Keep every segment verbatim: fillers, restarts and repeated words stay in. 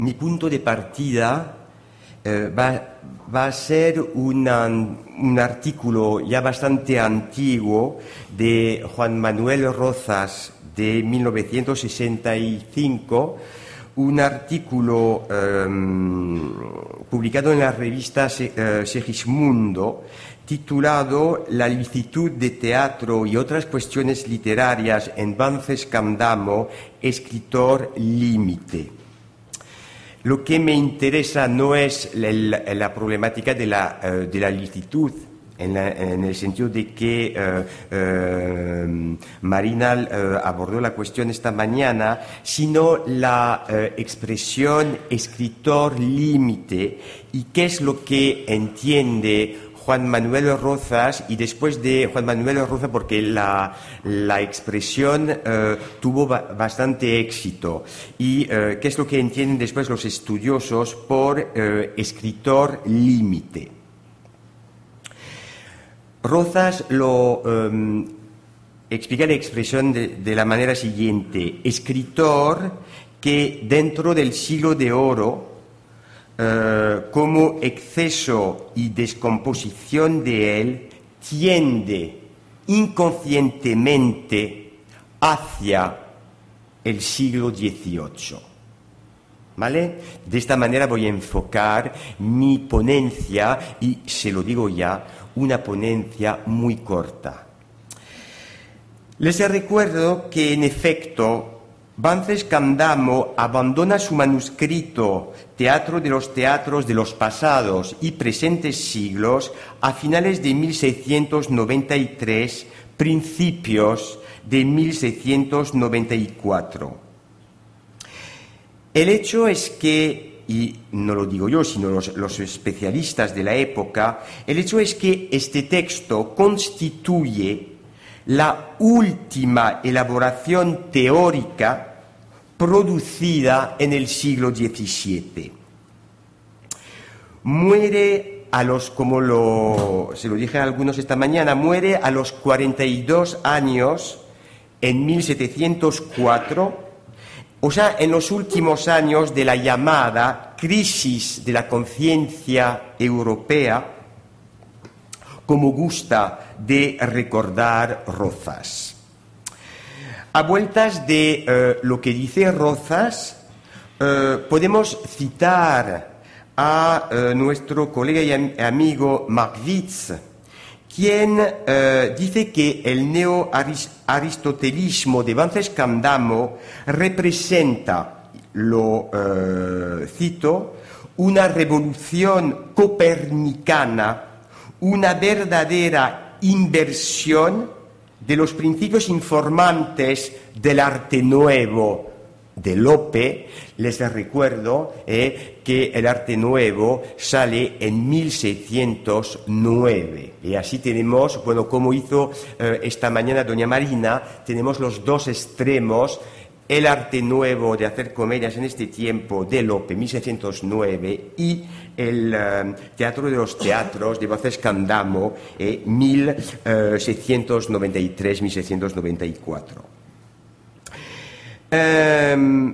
mi punto de partida eh, va, va a ser una, un artículo ya bastante antiguo de Juan Manuel Rozas de mil novecientos sesenta y cinco, un artículo eh, publicado en la revista eh, Segismundo, titulado La licitud de teatro y otras cuestiones literarias en Vances Candamo, escritor límite. Lo que me interesa no es la, la, la problemática de la, uh, de la licitud, en, la, en el sentido de que uh, uh, Marina uh, abordó la cuestión esta mañana, sino la uh, expresión escritor límite y qué es lo que entiende Juan Manuel Rozas, y después de Juan Manuel Rozas, porque la, la expresión eh, tuvo ba bastante éxito. ¿Y eh, qué es lo que entienden después los estudiosos por eh, escritor límite? Rozas lo eh, explica la expresión de, de la manera siguiente: escritor que dentro del siglo de oro, Uh, como exceso y descomposición de él, tiende inconscientemente hacia el siglo dieciocho. ¿Vale? De esta manera voy a enfocar mi ponencia, y se lo digo ya, una ponencia muy corta. Les recuerdo que, en efecto, Vances Candamo abandona su manuscrito Teatro de los Teatros de los Pasados y Presentes Siglos a finales de mil seiscientos noventa y tres, principios de mil seiscientos noventa y cuatro. El hecho es que, y no lo digo yo, sino los, los especialistas de la época, el hecho es que este texto constituye la última elaboración teórica producida en el siglo diecisiete. Muere a los, como lo, se lo dije a algunos esta mañana, muere a los cuarenta y dos años en mil setecientos cuatro, o sea, en los últimos años de la llamada crisis de la conciencia europea, como gusta de recordar Rozas. A vueltas de eh, lo que dice Rozas, eh, podemos citar a eh, nuestro colega y am amigo Marc Witz, quien eh, dice que el neo-aristotelismo de Vances Candamo representa, lo eh, cito, una revolución copernicana, una verdadera inversión de los principios informantes del arte nuevo de Lope. Les recuerdo eh, que el arte nuevo sale en mil seiscientos nueve. Y así tenemos, bueno, como hizo eh, esta mañana doña Marina, tenemos los dos extremos. El arte nuevo de hacer comedias en este tiempo de Lope, mil seiscientos nueve, y el uh, Teatro de los Teatros de Vances Candamo, eh, mil seiscientos noventa y tres, mil seiscientos noventa y cuatro. Um,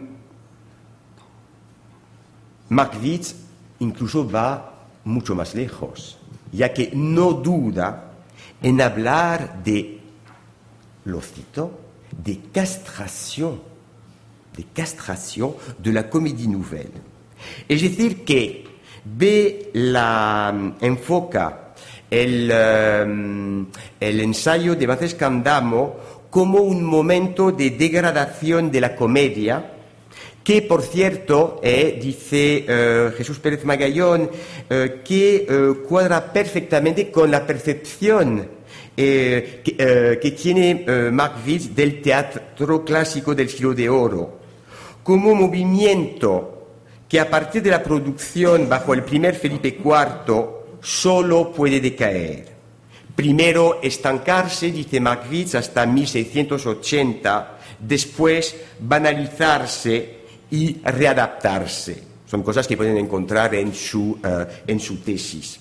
Marc Witz incluso va mucho más lejos, ya que no duda en hablar de, lo cito, de castración. de castración de la comédie nouvelle. Es decir, que ve la, enfoca el, um, el ensayo de Vances Candamo como un momento de degradación de la comedia, que, por cierto, eh, dice uh, Jesús Pérez Magallón, uh, que uh, cuadra perfectamente con la percepción Eh, que, eh, que tiene eh, Marc Witz del teatro clásico del siglo de oro, como movimiento que a partir de la producción bajo el primer Felipe cuarto solo puede decaer. Primero estancarse, dice Marc Witz, hasta mil seiscientos ochenta, después banalizarse y readaptarse. Son cosas que pueden encontrar en su, uh, en su tesis.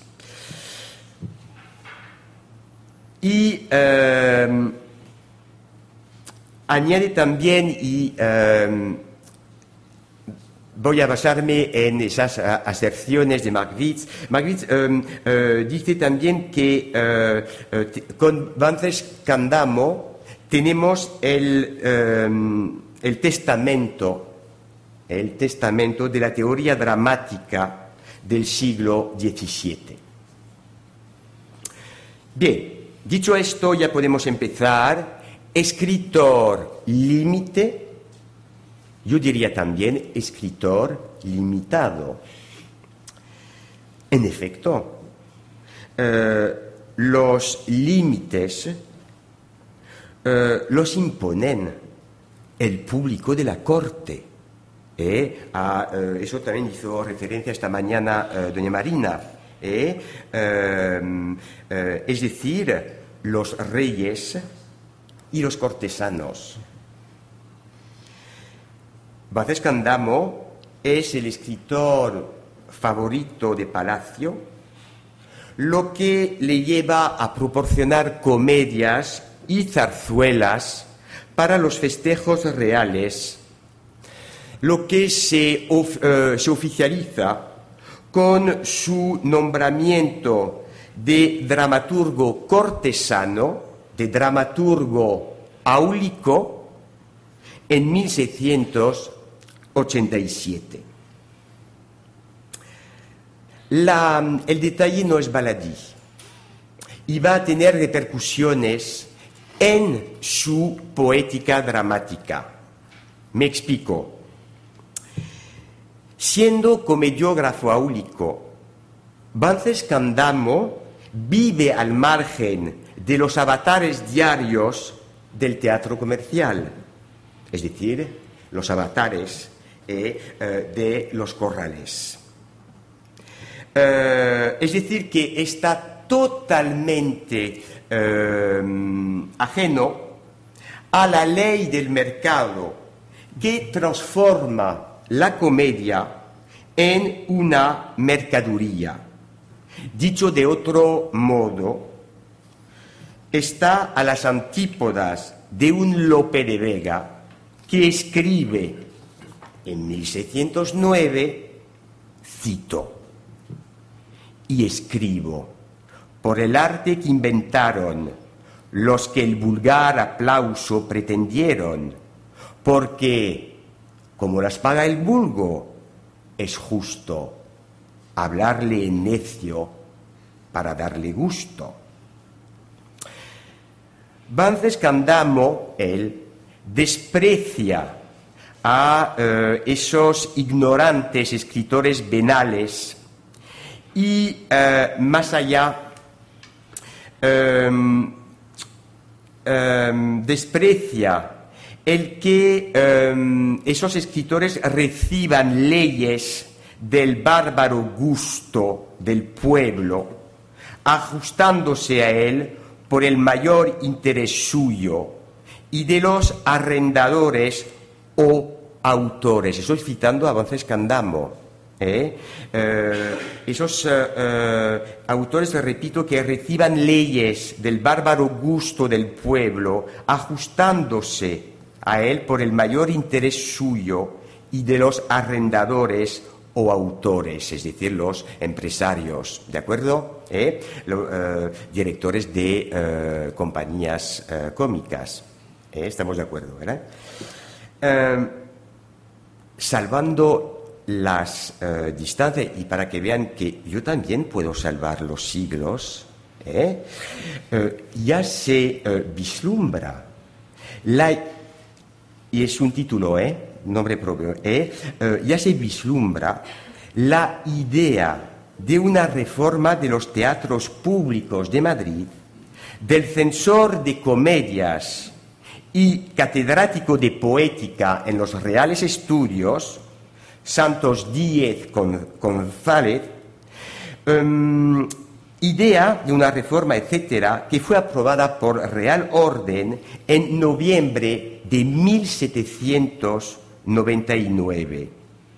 Y eh, añade también, y eh, voy a basarme en esas uh, aserciones de Magritte. Magritte um, uh, dice también que uh, uh, te, con Vances Candamo tenemos el, um, el testamento, el testamento de la teoría dramática del siglo diecisiete. Bien, dicho esto, ya podemos empezar. Escritor límite. Yo diría también escritor limitado. En efecto, eh, los límites eh, los imponen el público de la corte. Eh, a, eh, eso también hizo referencia esta mañana eh, doña Marina. Eh, eh, eh, es decir, los reyes y los cortesanos. Vances Candamo es el escritor favorito de Palacio, lo que le lleva a proporcionar comedias y zarzuelas para los festejos reales, lo que se, of, uh, se oficializa con su nombramiento de dramaturgo cortesano, de dramaturgo áulico, en mil seiscientos ochenta y siete. La, el detalle no es baladí y va a tener repercusiones en su poética dramática. Me explico. Siendo comediógrafo áulico, Vances Candamo vive al margen de los avatares diarios del teatro comercial, es decir, los avatares eh, eh, de los corrales. Eh, es decir, que está totalmente eh, ajeno a la ley del mercado que transforma la comedia en una mercadería. Dicho de otro modo, está a las antípodas de un Lope de Vega que escribe en mil seiscientos nueve, cito, y escribo, por el arte que inventaron los que el vulgar aplauso pretendieron, porque, como las paga el vulgo, es justo hablarle en necio para darle gusto. Vances Candamo, él, desprecia a eh, esos ignorantes escritores venales y, eh, más allá, eh, eh, desprecia el que eh, esos escritores reciban leyes del bárbaro gusto del pueblo, ajustándose a él por el mayor interés suyo y de los arrendadores o autores. Estoy citando a Vances Candamo. ¿eh? Eh, esos eh, eh, autores, repito, que reciban leyes del bárbaro gusto del pueblo, ajustándose a él por el mayor interés suyo y de los arrendadores o autores, es decir, los empresarios, ¿de acuerdo? ¿Eh? Lo, eh, directores de eh, compañías eh, cómicas. ¿Eh? Estamos de acuerdo, ¿verdad? Eh, salvando las eh, distancias, y para que vean que yo también puedo salvar los siglos, ¿eh? Eh, ya se eh, vislumbra la... Y es un título, ¿eh? Nombre propio, ¿eh? Eh, ya se vislumbra la idea de una reforma de los teatros públicos de Madrid, del censor de comedias y catedrático de poética en los Reales Estudios, Santos Díez González, um, idea de una reforma, etcétera, que fue aprobada por Real Orden en noviembre de mil setecientos noventa y nueve.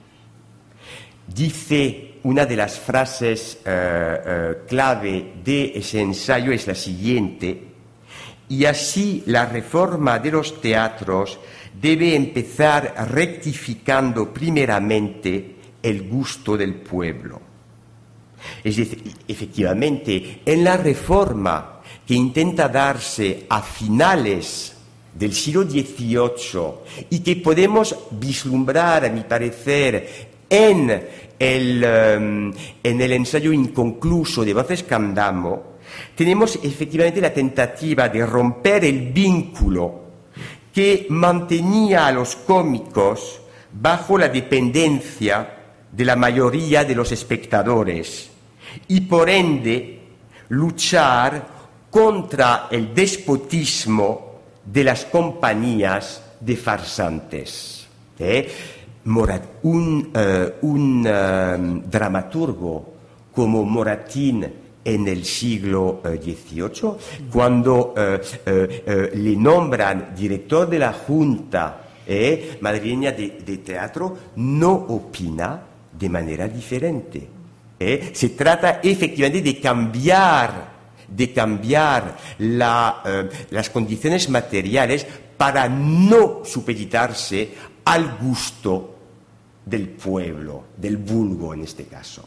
Dice una de las frases uh, uh, clave de ese ensayo es la siguiente: y así la reforma de los teatros debe empezar rectificando primeramente el gusto del pueblo. Es decir, efectivamente, en la reforma que intenta darse a finales del siglo dieciocho y que podemos vislumbrar, a mi parecer, en el, um, en el ensayo inconcluso de Vances Candamo, tenemos efectivamente la tentativa de romper el vínculo que mantenía a los cómicos bajo la dependencia de la mayoría de los espectadores y por ende luchar contra el despotismo de las compañías de farsantes. ¿Eh? Morat, un uh, un uh, dramaturgo como Moratín en el siglo dieciocho, uh, cuando uh, uh, uh, le nombran director de la Junta eh, madrileña de, de teatro, no opina de manera diferente. Eh. Se trata efectivamente de cambiar de cambiar la, uh, las condiciones materiales para no supeditarse al gusto del pueblo, del vulgo en este caso.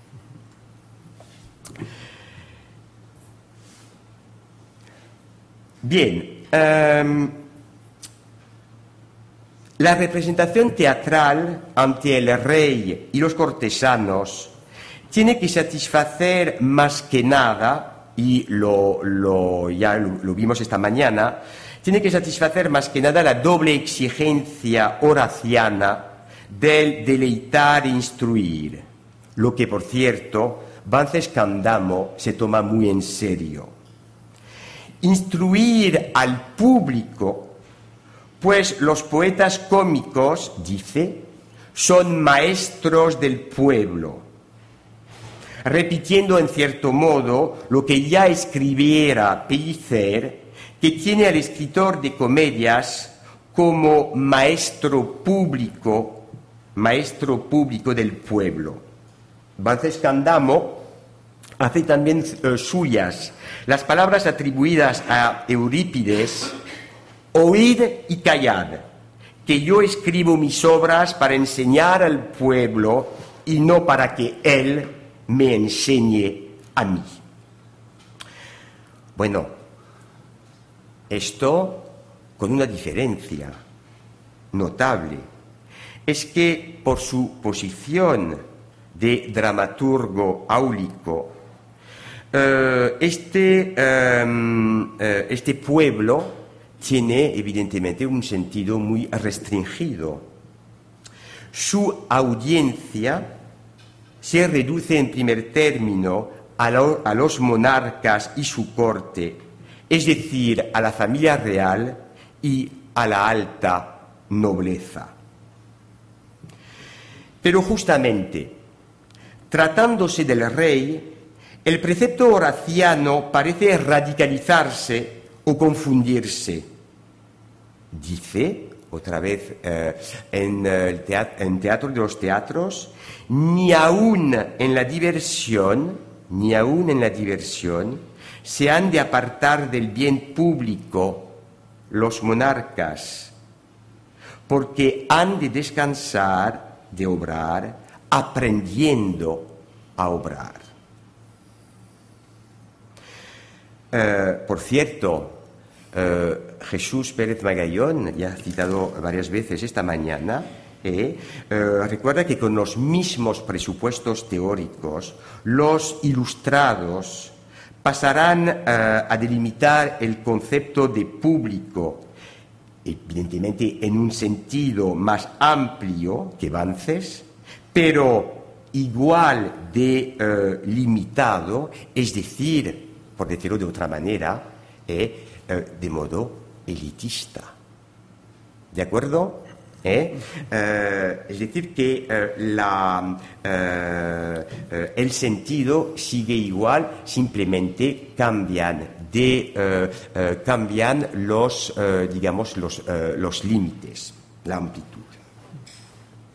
Bien, um, la representación teatral ante el rey y los cortesanos tiene que satisfacer más que nada, y lo, lo, ya lo, lo vimos esta mañana, tiene que satisfacer más que nada la doble exigencia horaciana del deleitar e instruir, lo que, por cierto, Vances Candamo se toma muy en serio. Instruir al público, pues los poetas cómicos, dice, son maestros del pueblo, repitiendo en cierto modo lo que ya escribiera Pellicer, que tiene al escritor de comedias como maestro público, maestro público del pueblo. Vances Candamo hace también uh, suyas las palabras atribuidas a Eurípides: oíd y callad, que yo escribo mis obras para enseñar al pueblo y no para que él me enseñe a mí. Bueno, esto con una diferencia notable. Es que por su posición de dramaturgo áulico, eh, este, eh, este pueblo tiene evidentemente un sentido muy restringido. Su audiencia se reduce en primer término a, lo, a los monarcas y su corte, es decir, a la familia real y a la alta nobleza. Pero justamente, tratándose del rey, el precepto horaciano parece radicalizarse o confundirse. Dice, otra vez eh, en el teatro, en teatro de los teatros, ni aún en la diversión, ni aún en la diversión, se han de apartar del bien público los monarcas, porque han de descansar de obrar, aprendiendo a obrar. Eh, por cierto, eh, Jesús Pérez Magallón, ya citado varias veces esta mañana, eh, eh, recuerda que con los mismos presupuestos teóricos, los ilustrados pasarán eh, a delimitar el concepto de público, evidentemente en un sentido más amplio que Vances, pero igual de eh, limitado, es decir, por decirlo de otra manera, eh, eh, de modo elitista. ¿De acuerdo? ¿Eh? Eh, es decir, que eh, la, eh, eh, el sentido sigue igual, simplemente cambian de eh, eh, cambian los eh, digamos los, eh, los límites, la amplitud.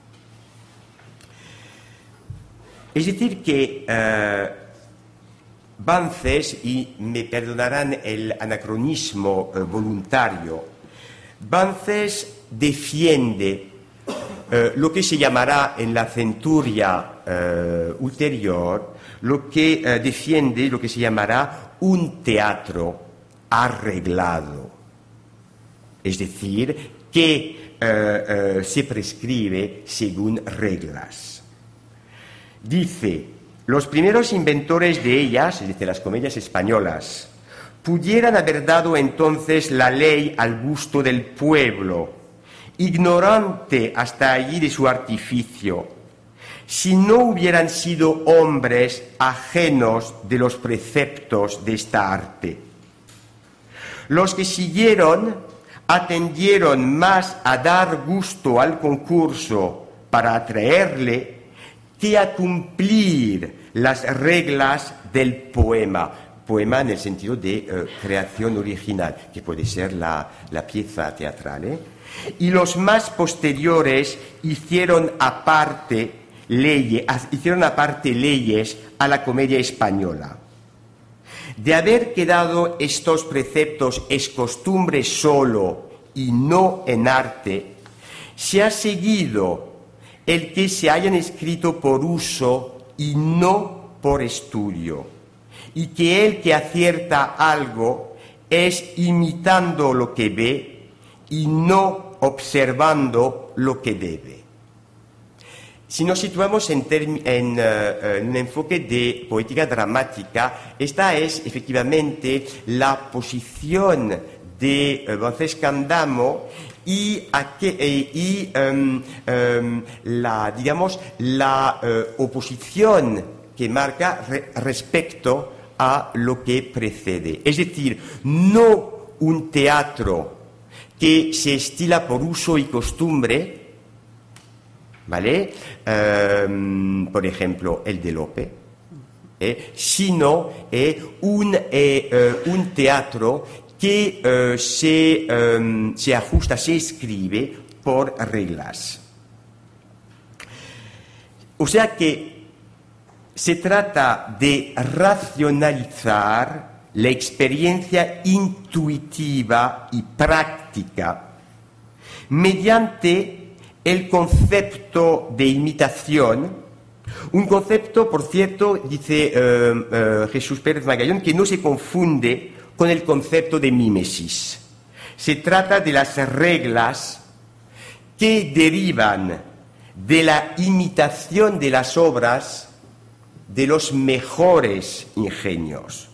Es decir que eh, Bances, y me perdonarán el anacronismo eh, voluntario, Bances defiende eh, lo que se llamará en la centuria eh, ulterior, lo que eh, defiende lo que se llamará un teatro arreglado. Es decir, que eh, eh, se prescribe según reglas. Dice, los primeros inventores de ellas, es decir, las comedias españolas, pudieran haber dado entonces la ley al gusto del pueblo, ignorante hasta allí de su artificio, si no hubieran sido hombres ajenos de los preceptos de esta arte. Los que siguieron atendieron más a dar gusto al concurso para atraerle que a cumplir las reglas del poema. Poema en el sentido de eh, creación original, que puede ser la, la pieza teatral, ¿eh? Y los más posteriores hicieron aparte, leyes, hicieron aparte leyes a la comedia española. De haber quedado estos preceptos es costumbre solo y no en arte, se ha seguido el que se hayan escrito por uso y no por estudio, y que el que acierta algo es imitando lo que ve y no observando lo que debe. Si nos situamos en, en, uh, en un enfoque de poética dramática, esta es efectivamente la posición de uh, Bances Candamo y, aquel, eh, y um, um, la, digamos, la uh, oposición que marca re, respecto a lo que precede. Es decir, no un teatro que se estila por uso y costumbre, ¿vale? Um, por ejemplo, el de Lope, eh, sino eh, un, eh, uh, un teatro que uh, se, um, se ajusta, se escribe por reglas. O sea que se trata de racionalizar la experiencia intuitiva y práctica mediante el concepto de imitación, un concepto, por cierto, dice uh, uh, Jesús Pérez Magallón, que no se confunde con el concepto de mímesis. Se trata de las reglas que derivan de la imitación de las obras de los mejores ingenios.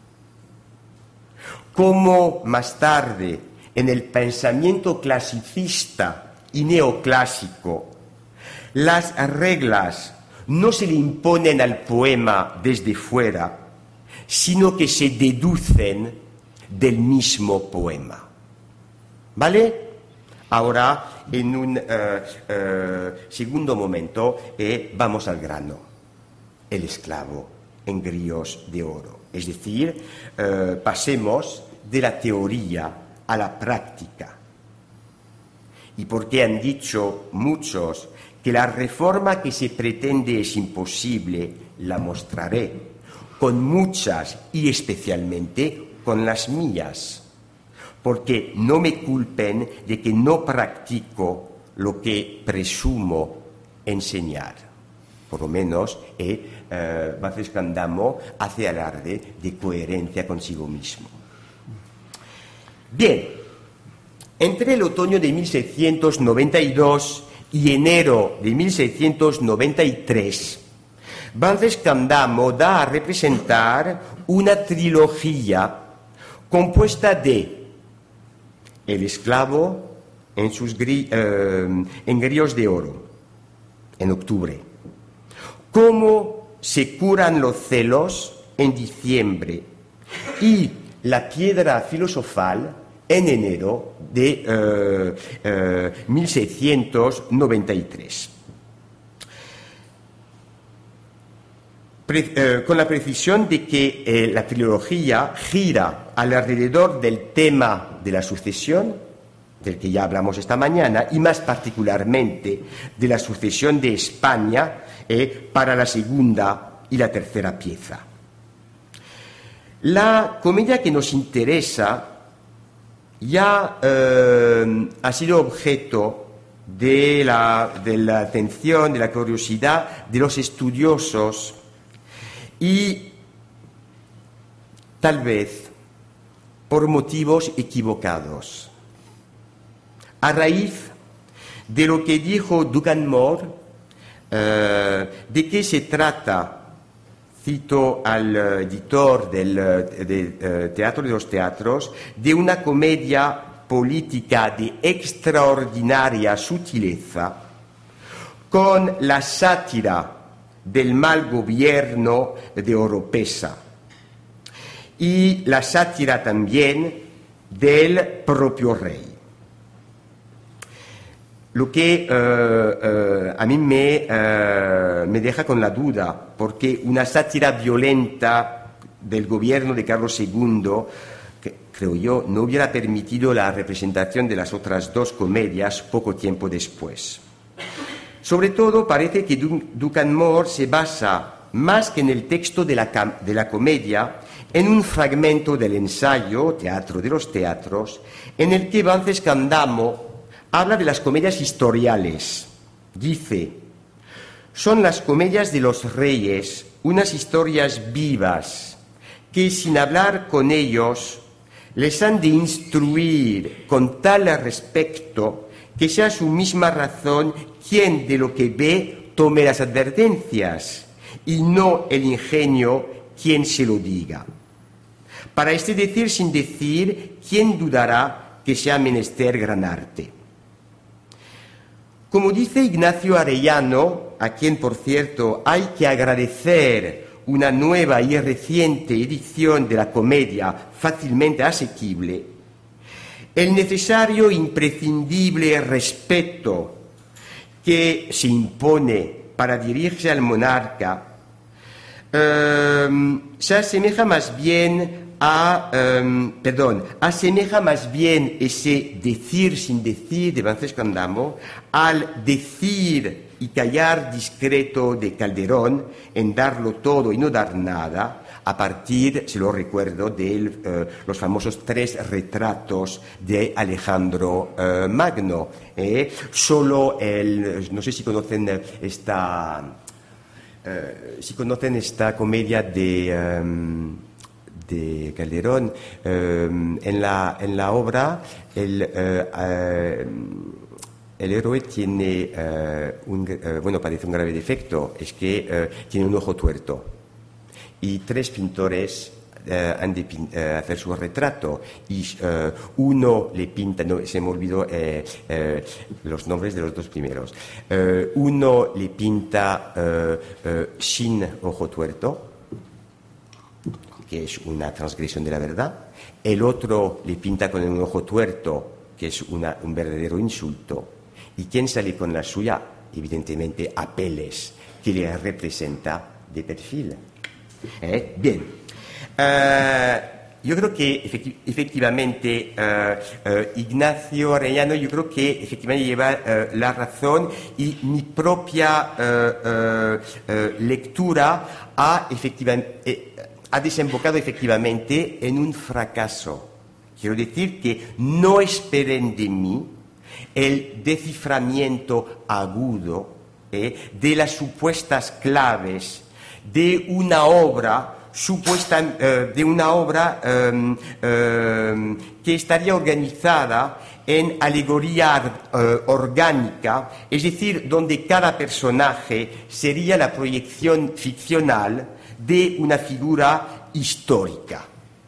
Como más tarde, en el pensamiento clasicista y neoclásico, las reglas no se le imponen al poema desde fuera, sino que se deducen del mismo poema. ¿Vale? Ahora, en un uh, uh, segundo momento, eh, vamos al grano. El esclavo en grillos de oro. Es decir, uh, pasemos de la teoría a la práctica. Y porque han dicho muchos que la reforma que se pretende es imposible, la mostraré, con muchas y especialmente con las mías, porque no me culpen de que no practico lo que presumo enseñar. Por lo menos, eh, eh, Bances Candamo hace alarde de coherencia consigo mismo. Bien, entre el otoño de mil seiscientos noventa y dos y enero de mil seiscientos noventa y tres, Bances Candamo da a representar una trilogía compuesta de El esclavo en, sus gri, eh, en grillos de oro, en octubre, Cómo se curan los celos, en diciembre, y La piedra filosofal, en enero de eh, eh, mil seiscientos noventa y tres. Pre, eh, con la precisión de que eh, la trilogía gira alrededor del tema de la sucesión, del que ya hablamos esta mañana, y más particularmente de la sucesión de España eh, para la segunda y la tercera pieza. La comedia que nos interesa ya eh, ha sido objeto de la, de la atención, de la curiosidad de los estudiosos y tal vez por motivos equivocados. A raíz de lo que dijo Duncan Moore, eh, de qué se trata, cito al editor del de, de Teatro de los Teatros, de una comedia política de extraordinaria sutileza, con la sátira del mal gobierno de Oropesa y la sátira también del propio rey. Lo que eh, eh, a mí me, eh, me deja con la duda, porque una sátira violenta del gobierno de Carlos segundo, que creo yo, no hubiera permitido la representación de las otras dos comedias poco tiempo después. Sobre todo, parece que Duncan Moore se basa más que en el texto de la, de la comedia, en un fragmento del ensayo Teatro de los Teatros, en el que Vances Candamo habla de las comedias historiales. Dice: son las comedias de los reyes, unas historias vivas, que sin hablar con ellos les han de instruir con tal respecto que sea su misma razón quien de lo que ve tome las advertencias y no el ingenio quien se lo diga. Para este decir sin decir, ¿quién dudará que sea menester gran arte? Como dice Ignacio Arellano, a quien, por cierto, hay que agradecer una nueva y reciente edición de la comedia fácilmente asequible, el necesario e imprescindible respeto que se impone para dirigirse al monarca eh, se asemeja más bien a, um, perdón, asemeja más bien ese decir sin decir de Vances Candamo al decir y callar discreto de Calderón en darlo todo y no dar nada, a partir, se lo recuerdo, de uh, los famosos tres retratos de Alejandro uh, Magno. ¿eh? Solo el, no sé si conocen esta, uh, si conocen esta comedia de... Um, de Calderón, eh, en, la, en la obra el, eh, eh, el héroe tiene eh, un, eh, bueno, padece un grave defecto, es que eh, tiene un ojo tuerto y tres pintores eh, han de pin, eh, hacer su retrato y eh, uno le pinta, no, se me olvidó eh, eh, los nombres de los dos primeros, eh, uno le pinta eh, eh, sin ojo tuerto, que es una transgresión de la verdad, el otro le pinta con un ojo tuerto, que es una, un verdadero insulto, y quien sale con la suya, evidentemente, Apeles, que le representa de perfil. ¿Eh? Bien. Uh, yo creo que efecti efectivamente uh, uh, Ignacio Arellano, yo creo que efectivamente lleva uh, la razón, y mi propia uh, uh, uh, lectura ha efectivamente... Eh, ha desembocado efectivamente en un fracaso. Quiero decir que no esperen de mí el desciframiento agudo eh, de las supuestas claves de una obra supuesta, eh, de una obra eh, eh, que estaría organizada en alegoría eh, orgánica, es decir, donde cada personaje sería la proyección ficcional de una figura histórica.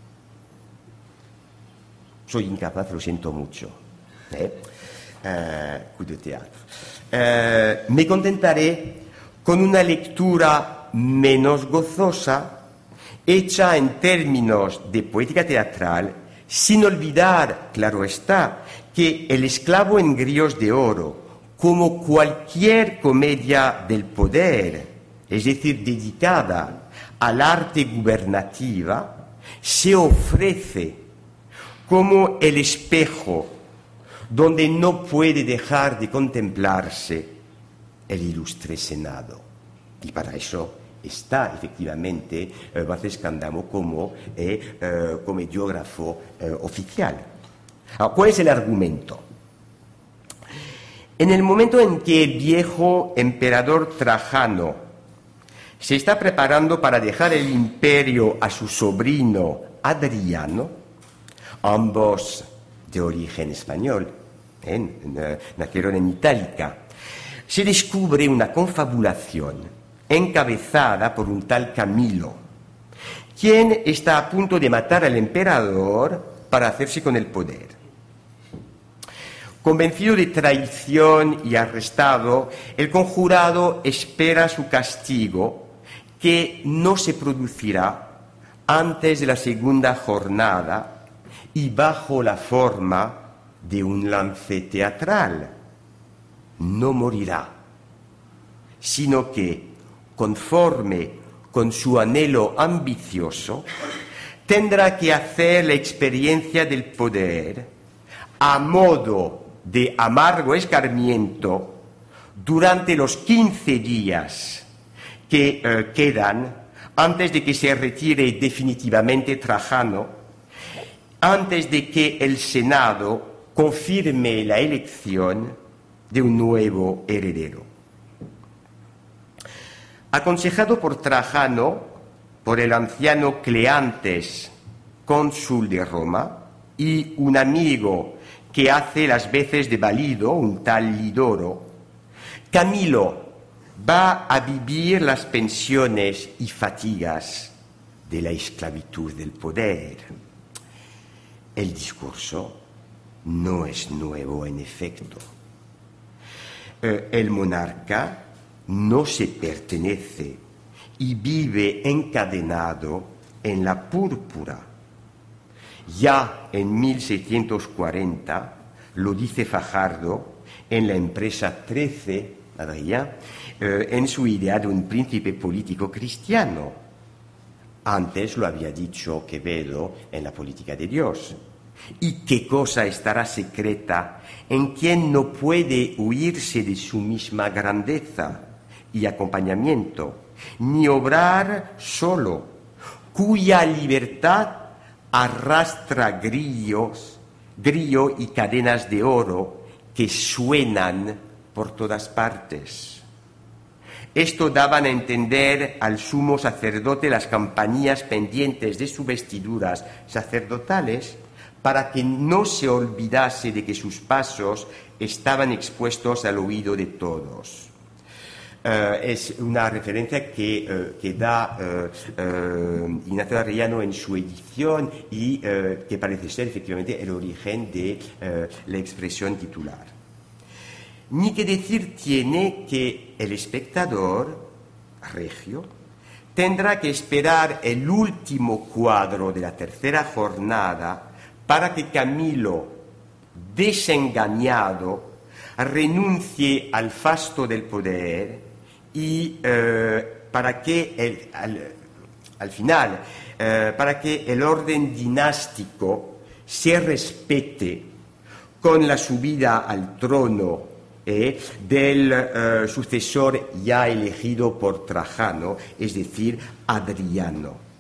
Soy incapaz, lo siento mucho. ¿eh? Uh, coup de théâtre. Uh, me contentaré con una lectura menos gozosa, hecha en términos de poética teatral, sin olvidar, claro está, que El esclavo en grillos de oro, como cualquier comedia del poder, es decir, dedicada al arte gubernativa, se ofrece como el espejo donde no puede dejar de contemplarse el ilustre Senado. Y para eso está efectivamente eh, Vázquez Candamo como eh, eh, comediógrafo eh, oficial. Ahora, ¿cuál es el argumento? En el momento en que el viejo emperador Trajano se está preparando para dejar el imperio a su sobrino Adriano, ambos de origen español, ¿eh? nacieron en Itálica, se descubre una confabulación encabezada por un tal Camilo, quien está a punto de matar al emperador para hacerse con el poder. Convencido de traición y arrestado, el conjurado espera su castigo, que no se producirá antes de la segunda jornada y bajo la forma de un lance teatral. No morirá, sino que, conforme con su anhelo ambicioso, tendrá que hacer la experiencia del poder a modo de amargo escarmiento durante los quince días que eh, quedan antes de que se retire definitivamente Trajano, antes de que el Senado confirme la elección de un nuevo heredero. Aconsejado por Trajano, por el anciano Cleantes, cónsul de Roma, y un amigo que hace las veces de valido, un tal Lidoro, Camilo va a vivir las pensiones y fatigas de la esclavitud del poder. El discurso no es nuevo en efecto. Eh, el monarca no se pertenece y vive encadenado en la púrpura. Ya en mil seiscientos cuarenta, lo dice Fajardo en la empresa trece, Adrián, eh, en su idea de un príncipe político cristiano. Antes lo había dicho Quevedo en La política de Dios. ¿Y qué cosa estará secreta en quien no puede huirse de su misma grandeza y acompañamiento, ni obrar solo, cuya libertad arrastra grillos, grillo y cadenas de oro que suenan por todas partes? Esto daban a entender al sumo sacerdote las campanillas pendientes de sus vestiduras sacerdotales, para que no se olvidase de que sus pasos estaban expuestos al oído de todos. Uh, es una referencia que, uh, que da uh, uh, Ignacio Arellano en su edición y uh, que parece ser efectivamente el origen de uh, la expresión titular. Ni que decir tiene que el espectador regio tendrá que esperar el último cuadro de la tercera jornada para que Camilo, desengañado, renuncie al fasto del poder y eh, para que el, al, al final, eh, para que el orden dinástico se respete con la subida al trono eh, del eh, sucesor ya elegido por Trajano, es decir, Adriano.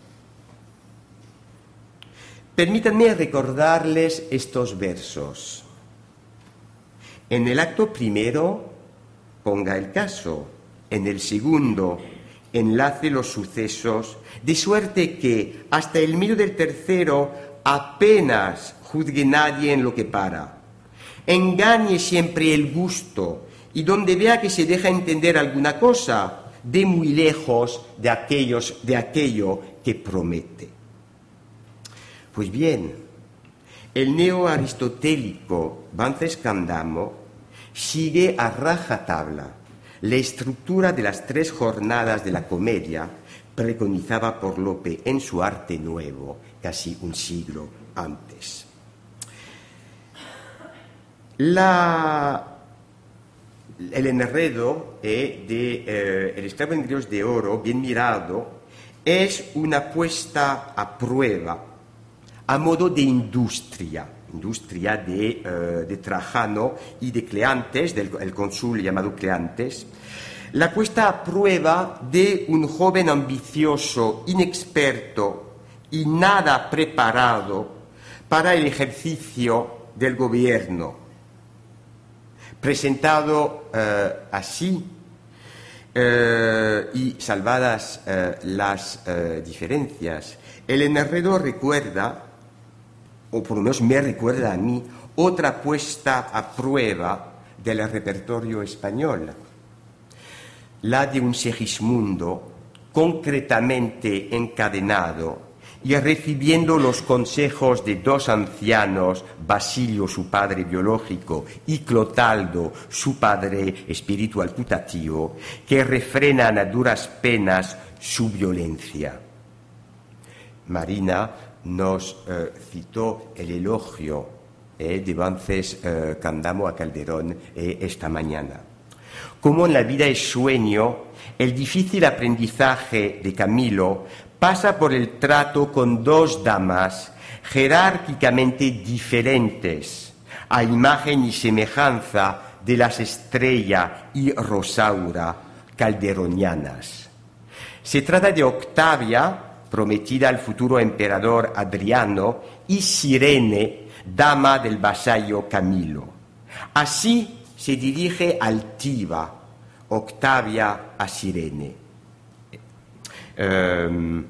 Permítanme recordarles estos versos. En el acto primero, ponga el caso. En el segundo, enlace los sucesos, de suerte que hasta el medio del tercero apenas juzgue nadie en lo que para. Engañe siempre el gusto, y donde vea que se deja entender alguna cosa, de muy lejos de, aquellos, de aquello que promete. Pues bien, el neo-aristotélico Vázquez Candamo sigue a rajatabla la estructura de las tres jornadas de la comedia preconizada por Lope en su Arte Nuevo, casi un siglo antes. La, el enredo eh, de eh, El esclavo en grillos de oro, bien mirado, es una puesta a prueba a modo de industria, industria de, uh, de Trajano y de Cleantes, del el cónsul llamado Cleantes, la puesta a prueba de un joven ambicioso, inexperto y nada preparado para el ejercicio del gobierno. Presentado eh, así eh, y salvadas eh, las eh, diferencias, el enredo recuerda, o por lo menos me recuerda a mí, otra puesta a prueba del repertorio español, la de un Segismundo concretamente encadenado y recibiendo los consejos de dos ancianos, Basilio, su padre biológico, y Clotaldo, su padre espiritual putativo, que refrenan a duras penas su violencia. Marina nos eh, citó el elogio eh, de Vances eh, Candamo a Calderón eh, esta mañana. Como en La vida es sueño, el difícil aprendizaje de Camilo pasa por el trato con dos damas jerárquicamente diferentes, a imagen y semejanza de las Estrella y Rosaura calderonianas. Se trata de Octavia, prometida al futuro emperador Adriano, y Cirene, dama del vasallo Camilo. Así se dirige altiva Octavia a Cirene. Um,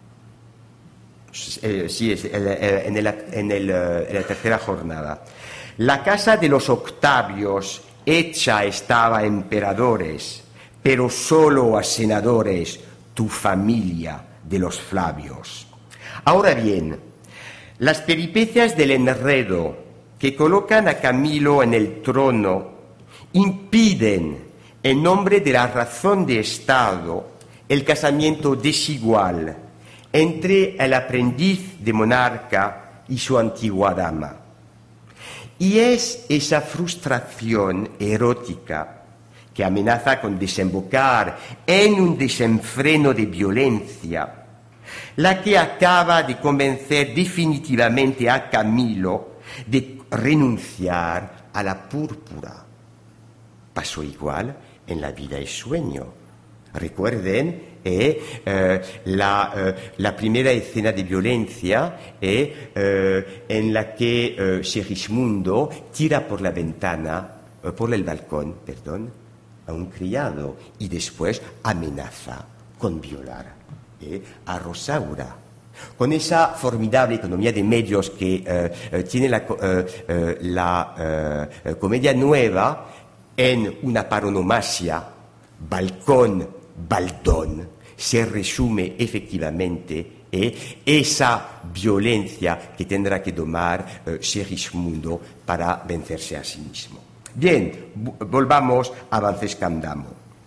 eh, sí, es, eh, en, el, en, el, en la tercera jornada. La casa de los Octavios hecha estaba a emperadores, pero solo a senadores, tu familia de los Flavios. Ahora bien, las peripecias del enredo que colocan a Camilo en el trono impiden, en nombre de la razón de Estado, el casamiento desigual entre el aprendiz de monarca y su antigua dama. Y es esa frustración erótica que amenaza con desembocar en un desenfreno de violencia la que acaba de convencer definitivamente a Camilo de renunciar a la púrpura. Pasó igual en La vida es sueño. Recuerden eh, eh, la, eh, la primera escena de violencia eh, eh, en la que eh, Segismundo tira por la ventana, eh, por el balcón, perdón, a un criado y después amenaza con violar eh, a Rosaura. Con esa formidable economía de medios que eh, eh, tiene la, eh, eh, la eh, comedia nueva en una paronomasia, balcón, baldón, se resume efectivamente eh, esa violencia que tendrá que domar eh, Segismundo para vencerse a sí mismo. Bien, volvamos a Vances Candamo.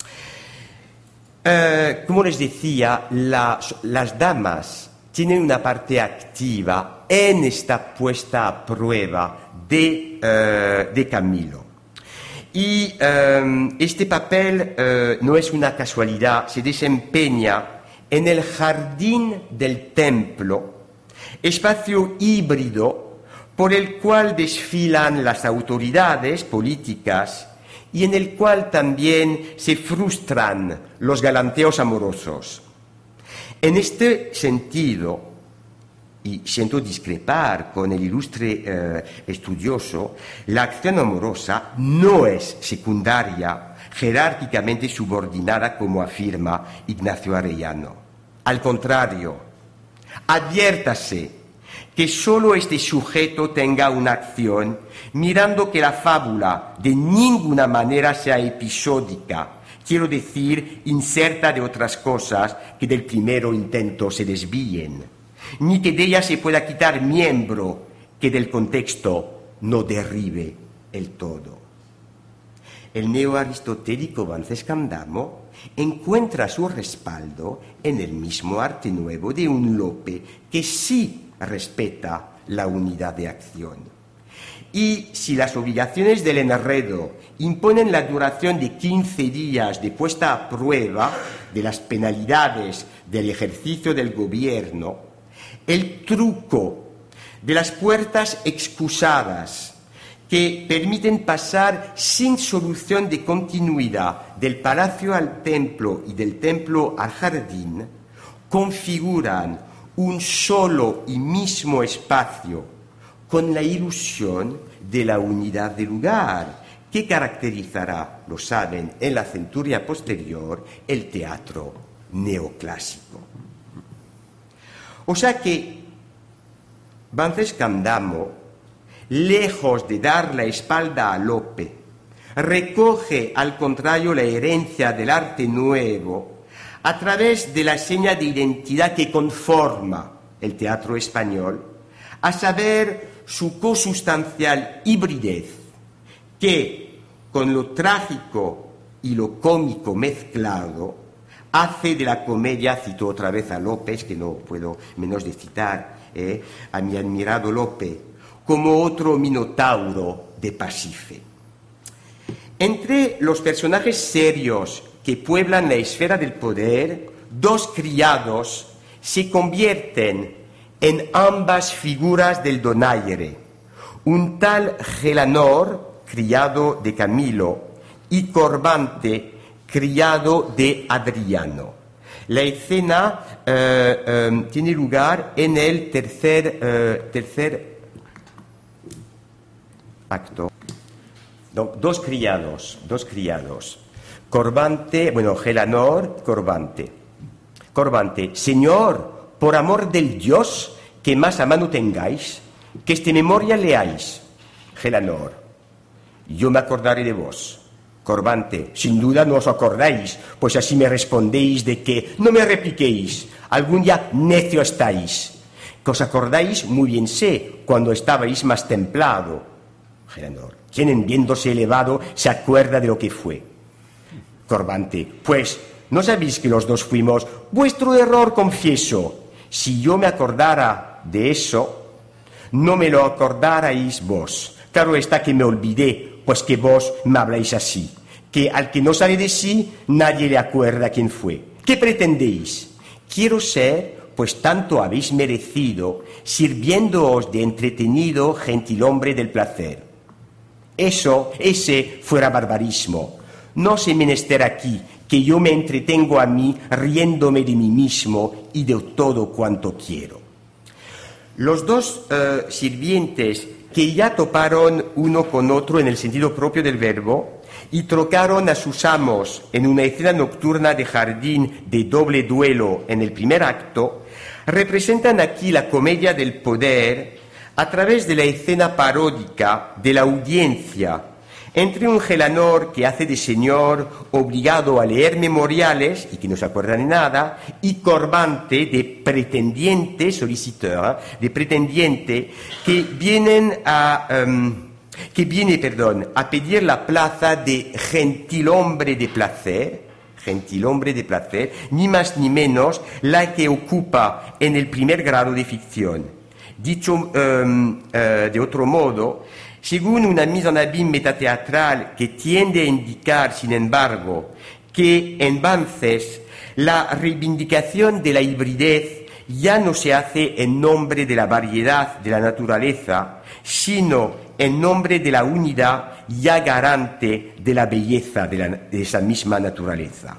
Eh, como les decía, la, las damas tienen una parte activa en esta puesta a prueba de, eh, de Camilo. Y eh, este papel eh, no es una casualidad, se desempeña en el jardín del templo, espacio híbrido por el cual desfilan las autoridades políticas y en el cual también se frustran los galanteos amorosos. En este sentido, y siento discrepar con el ilustre eh, estudioso, la acción amorosa no es secundaria, jerárquicamente subordinada como afirma Ignacio Arellano. Al contrario, adviértase que solo este sujeto tenga una acción, mirando que la fábula de ninguna manera sea episódica, quiero decir, inserta de otras cosas que del primero intento se desvíen, ni que de ella se pueda quitar miembro que del contexto no derribe el todo. El neoaristotélico Vances Candamo encuentra su respaldo en el mismo arte nuevo de un Lope que sí respeta la unidad de acción. Y si las obligaciones del enredo imponen la duración de quince días de puesta a prueba de las penalidades del ejercicio del gobierno, el truco de las puertas excusadas que permiten pasar sin solución de continuidad del palacio al templo y del templo al jardín, configuran un solo y mismo espacio con la ilusión de la unidad del lugar, que caracterizará, lo saben, en la centuria posterior, el teatro neoclásico. O sea que Vances Candamo, lejos de dar la espalda a Lope, recoge al contrario la herencia del arte nuevo a través de la seña de identidad que conforma el teatro español, a saber, su cosustancial hibridez, que con lo trágico y lo cómico mezclado hace de la comedia, cito otra vez a López, que no puedo menos de citar, eh, a mi admirado Lope, como otro minotauro de Pasife. Entre los personajes serios que pueblan la esfera del poder, dos criados se convierten en ambas figuras del donaire, un tal Gelanor, criado de Camilo, y Corbante, criado de Adriano. La escena eh, eh, tiene lugar en el tercer, eh, tercer acto. No, dos criados, dos criados. Corbante, bueno, Gelanor, Corbante. Corbante, Señor, por amor del Dios que más a mano tengáis, que este memoria leáis. Gelanor, yo me acordaré de vos. Corbante, sin duda no os acordáis, pues así me respondéis de que no me repliquéis, algún día necio estáis. Que os acordáis muy bien sé, cuando estabais más templado. Gelanor, ¿quién en viéndose elevado se acuerda de lo que fue? Corbante, pues, ¿no sabéis que los dos fuimos? Vuestro error confieso. Si yo me acordara de eso, no me lo acordarais vos. Claro está que me olvidé, pues que vos me habláis así, que al que no sabe de sí, nadie le acuerda quién fue. ¿Qué pretendéis? Quiero ser, pues tanto habéis merecido, sirviéndoos de entretenido gentilhombre del placer. Eso, ese fuera barbarismo. No sé menester aquí, que yo me entretengo a mí riéndome de mí mismo y de todo cuanto quiero. Los dos eh, sirvientes que ya toparon uno con otro en el sentido propio del verbo y trocaron a sus amos en una escena nocturna de jardín de doble duelo en el primer acto, representan aquí la comedia del poder a través de la escena paródica de la audiencia entre un Gelanor que hace de señor obligado a leer memoriales y que no se acuerda de nada, y Corbante de pretendiente, soliciteur, de pretendiente que vienen a um, que viene, perdón, a pedir la plaza de gentilhombre de placer, gentilhombre de placer, ni más ni menos la que ocupa en el primer grado de ficción. Dicho um, uh, de otro modo, según una mise en abîme metateatral que tiende a indicar, sin embargo, que en Vances la reivindicación de la hibridez ya no se hace en nombre de la variedad de la naturaleza, sino en nombre de la unidad ya garante de la belleza de, la, de esa misma naturaleza.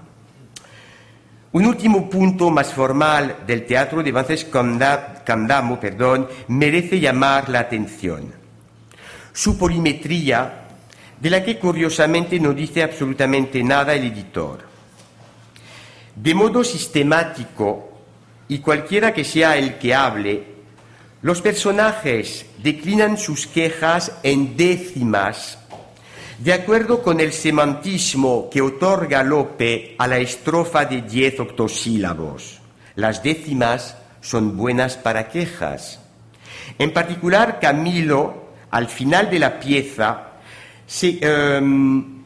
Un último punto más formal del teatro de Vances Candamo, perdón, merece llamar la atención. Su polimetría, de la que curiosamente no dice absolutamente nada el editor. De modo sistemático, y cualquiera que sea el que hable, los personajes declinan sus quejas en décimas, de acuerdo con el semantismo que otorga Lope a la estrofa de diez octosílabos. Las décimas son buenas para quejas. En particular, Camilo, al final de la pieza, se, um,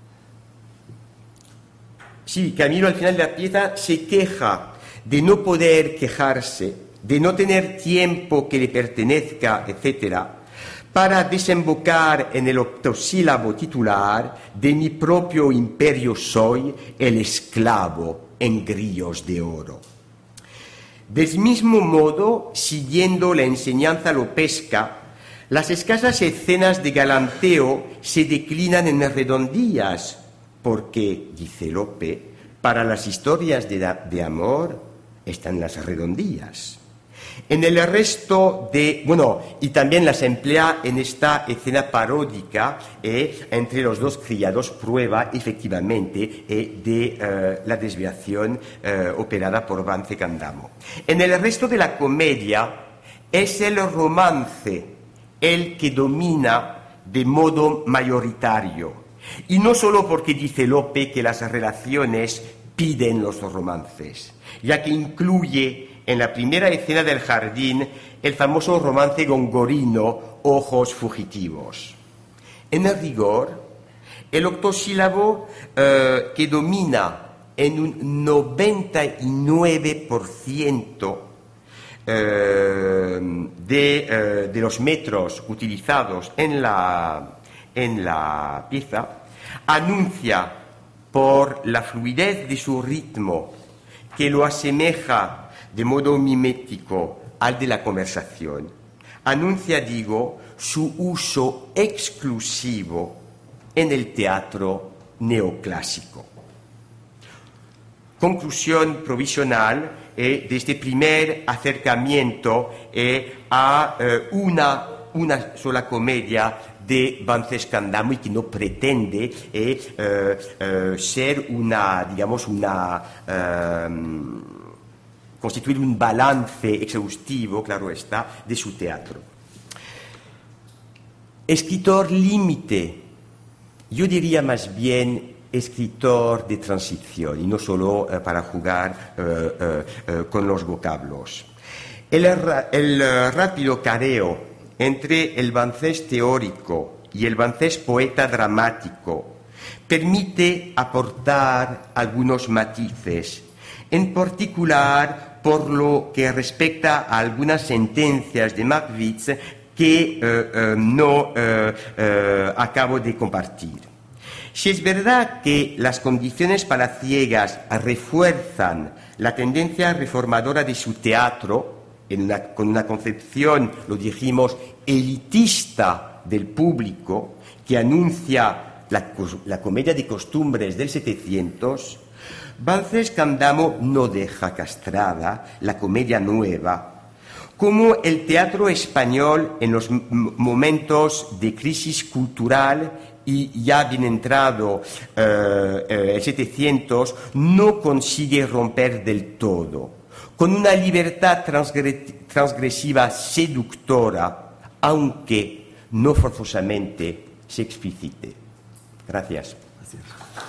sí, Camilo al final de la pieza se queja de no poder quejarse, de no tener tiempo que le pertenezca, etcétera, para desembocar en el octosílabo titular de mi propio imperio soy el esclavo en grillos de oro. Del mismo modo, siguiendo la enseñanza lopesca, Las escasas escenas de galanteo se declinan en redondías, porque, dice Lope, para las historias de, de amor están las redondías. En el resto de... Bueno, y también las emplea en esta escena paródica eh, entre los dos criados, prueba efectivamente eh, de eh, la desviación eh, operada por Vance Candamo. En el resto de la comedia es el romance el que domina de modo mayoritario. Y no solo porque dice Lope que las relaciones piden los romances, ya que incluye en la primera escena del jardín el famoso romance gongorino Ojos fugitivos. En el rigor, el octosílabo eh, que domina en un noventa y nueve por ciento eh, de, eh, de los metros utilizados en la, en la pieza, anuncia por la fluidez de su ritmo, que lo asemeja de modo mimético al de la conversación, anuncia, digo, su uso exclusivo en el teatro neoclásico. Conclusión provisional eh, de este primer acercamiento eh, a eh, una, una sola comedia de Vance Candamo, y que no pretende eh, eh, eh, ser una, digamos, una... Eh, constituir un balance exhaustivo, claro está, de su teatro. Escritor límite, yo diría más bien escritor de transición, y no solo eh, para jugar eh, eh, eh, con los vocablos. El, el uh, rápido careo entre el Vancés teórico y el Vancés poeta dramático permite aportar algunos matices, en particular por lo que respecta a algunas sentencias de Marwitz que eh, eh, no eh, eh, acabo de compartir. Si es verdad que las condiciones palaciegas refuerzan la tendencia reformadora de su teatro, en una, con una concepción, lo dijimos, elitista del público, que anuncia la, la comedia de costumbres del setecientos, Vance Candamo no deja castrada la comedia nueva, como el teatro español en los momentos de crisis cultural y ya bien entrado eh, eh, el setecientos, no consigue romper del todo, con una libertad transgre- transgresiva seductora, aunque no forzosamente se explicite. Gracias. Gracias.